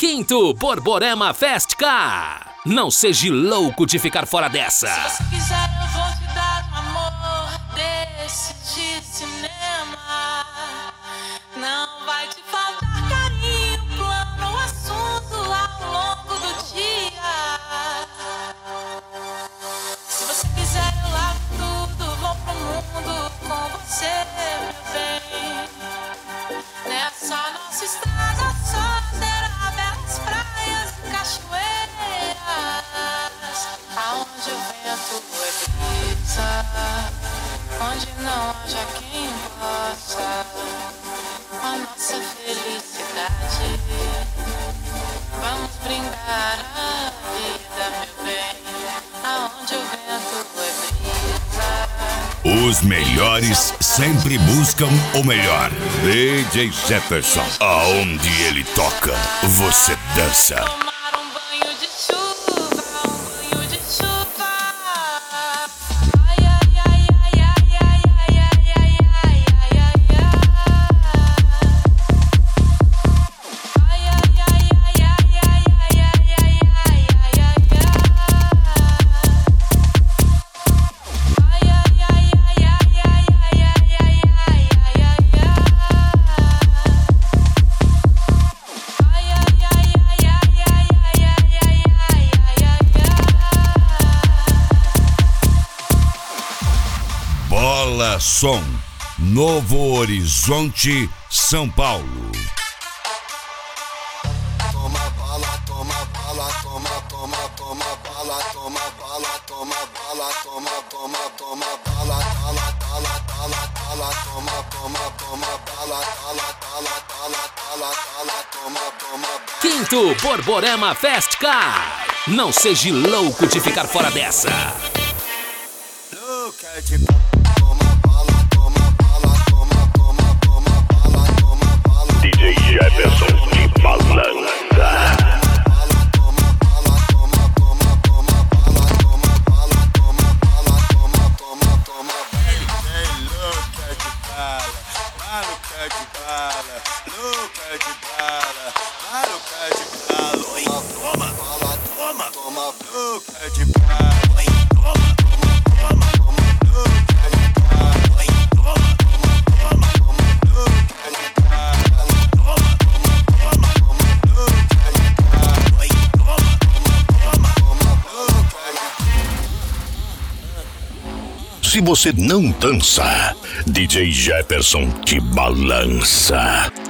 Quinto Borborema Fest Car. Não seja louco de ficar fora dessa. Se você quiser, eu vou te dar um amor desse de cinema. Não vai te faltar carinho, plano, assunto ao longo do dia. Se você quiser, eu lavo tudo, vou pro mundo com você, meu bem. Nessa nossa estrada só terá belas praias e cachoeiras, aonde o vento é brisa, onde não haja quem possa a nossa felicidade. Vamos brindar a vida, meu bem, aonde o vento é brisa. Os melhores sempre buscam o melhor. DJ Jefferson, aonde ele toca, você dança. Tomar um banho de chuva, um banho de chuva. Ai, ai, ai, ai, ai, ai, ai, ai, ai, ai, ai, ai. Ai, ai, ai, ai, ai, ai, ai, ai, ai, ai, ai, ai. Ai, ai, ai, ai, ai, ai, ai, ai, ai, ai, ai. Bola Som, Novo Horizonte, São Paulo. Toma bala, toma bala, toma, toma, toma bala, toma bala, toma bala, toma, toma, toma bala, tala, tala, tala, tala, toma, toma, toma bala, tala, tala, tala, tala, tala, toma, toma bala. Quinto Borborema Fest Car. Não seja louco de ficar fora dessa. Toma bala, toma bala, toma, toma, toma bala, toma bala. DJ Jefferson de Balança. Se você não dança, DJ Jefferson te balança.